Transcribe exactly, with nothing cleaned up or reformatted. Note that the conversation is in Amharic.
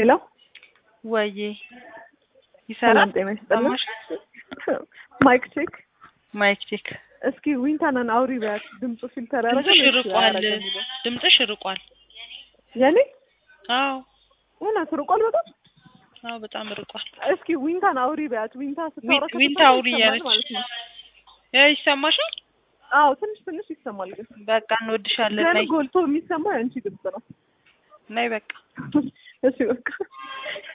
ሄሎ ወይዬ ይሰራል ጤና ይስጥልኝ። ማይክ ቼክ ማይክ ቼክ። እስኪ ዊንታናን አውሪ ቢያት ድምፁ ፊልተር ያደረገ ድምፅሽ ርቋል። ድምፅሽ ርቋል። የኔ አዎ እውነት ርቋል በጣም አዎ በጣም ርቋል። እስኪ ዊንታን አውሪ ቢያት ዊንታ ስታወራ ዊንታ አውሪ ያለች ማለት ነው። ያ ይሰማሻል? አዎ ትንሽ ትንሽ ይሰማል ግን በቃ እንወድሻለን። ግን ጎልቶ የሚሰማው ያንቺ ድምፅ ነው። ነይ በቃ እሺ በቃ